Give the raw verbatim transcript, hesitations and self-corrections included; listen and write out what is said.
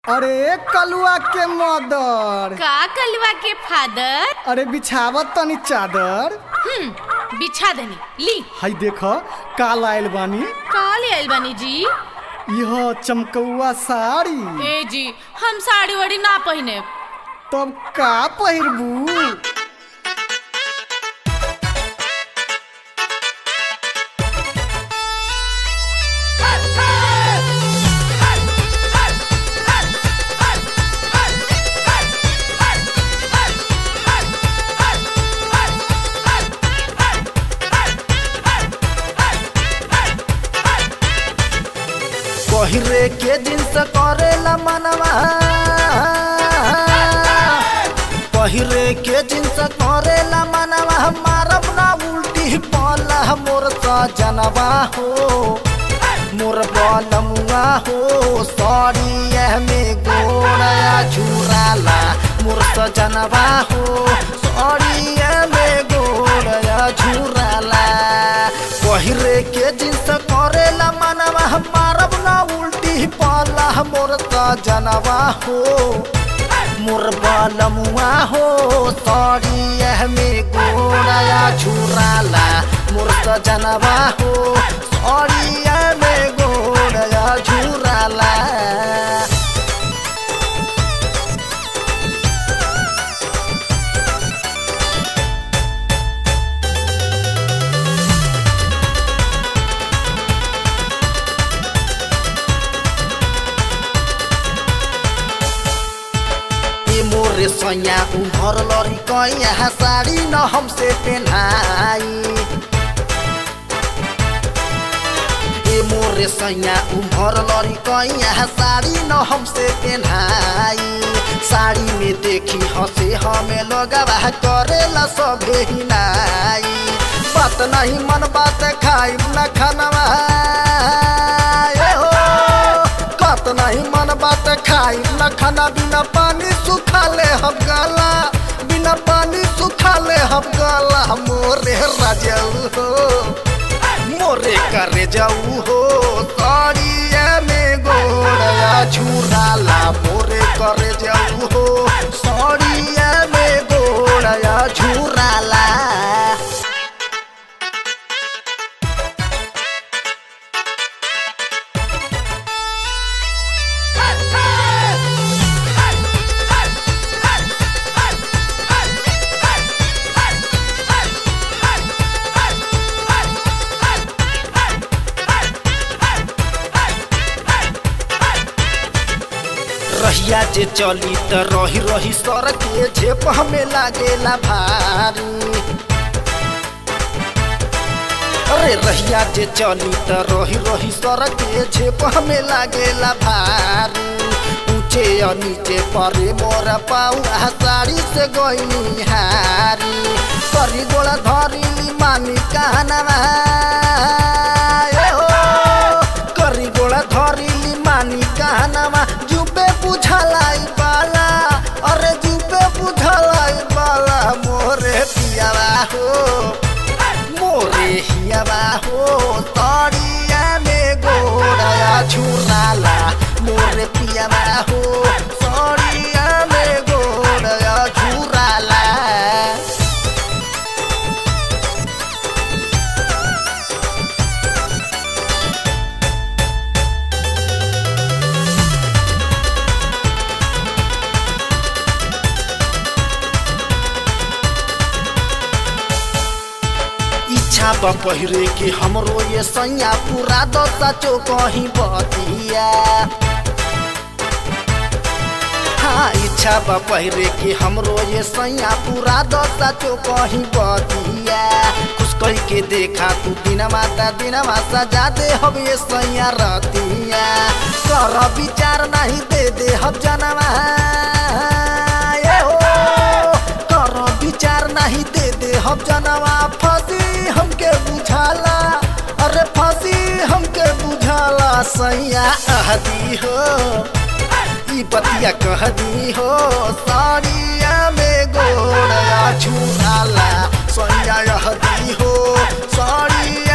अरे कलुआ के मदर का कलुआ के फादर। अरे बिछावत तनी चादर। हम्म बिछा देनी ली। हाय देख का लाइल बानी। का ले आइल बानी जी? यह चमकौआ साड़ी। ए जी हम साड़ी वाड़ी ना पहने। तब का पहिरबू? पहिरे के जिन्स करेला मनवा, पहिरे के जिन्स करेला मनवा, मारब ना उल्टी पाला मोर सजनवा हो, मोर बलमुआ हो, साड़िया में गोड़या झुराला मोर सजनवा हो, साड़िया में गोड़या झुराला। पहिरे के जिन्स करेला मनवा, मारब ना उल्टी पाला मोर सजनवा हो, मोर बलमुआ हो, साड़िया में गोड़या झुराला मोर सजनवा हो, साड़िया में गोड़या झुराला। मोरे सैया उमर लड़ी कया साड़ी न हमसे पहनाई, ए मोरे सैया उमर लड़ी कया साड़ी न हमसे पहनाई, साड़ी में देखी हंसे हमें लगवा करेला सभे हिनाई, बात नहीं मन बात खाई न खानवा बात नहीं मन बात खाई न खाना, बिना पानी सुखा ले हम गला, बिना पानी सुखा ले हम गला। मोरे राजाऊ हो, मोरे करे जाऊ हो, साड़िया में गोड़या झुराला मोरे करे जाऊ हो, साड़िया में गोड़या झुराला। रहिया जे चली त रही रही सड़क के झेप हमें लागेला भारी, अरे रहिया जे चली त रही रही सड़क के झेप हमें लागेला भारी, ऊंचे या नीचे परे मोर पाऊ साड़ी से गईनी हारी, करी गोड़ा धरी मानी कहनवा करी गोड़ा धरी मानी कहनवा, जुबे बुझलाई बाला, अरे जुबे बुझलाई बाला। मोरे पियावा हो, मोरे हियावा हो, साड़िया में गोड़या झुराला मोरे पियावा हो, साड़िया में गोड़या झुराला। इच्छा बा पहिरे के हमरो ये सैया पूरा दो सचो कहीं बतिया, हाँ इच्छा बा पहिरे के हमरो ये सैया पूरा दो सचो कहीं बतिया, खुश कही के देखा तू दिन माता दिन माता सजा दे हम ये सैया रतिया, कर विचार नहीं दे दे हम जनवा कर विचार नहीं दे दे हम जनवा, फंसी हमके बुझाला, अरे फांसी हमके बुझाला। सैया अहदी हो, ई बतिया कहदी हो, साड़िया में गोड़या झुराला, सैया अहदी हो, साड़ी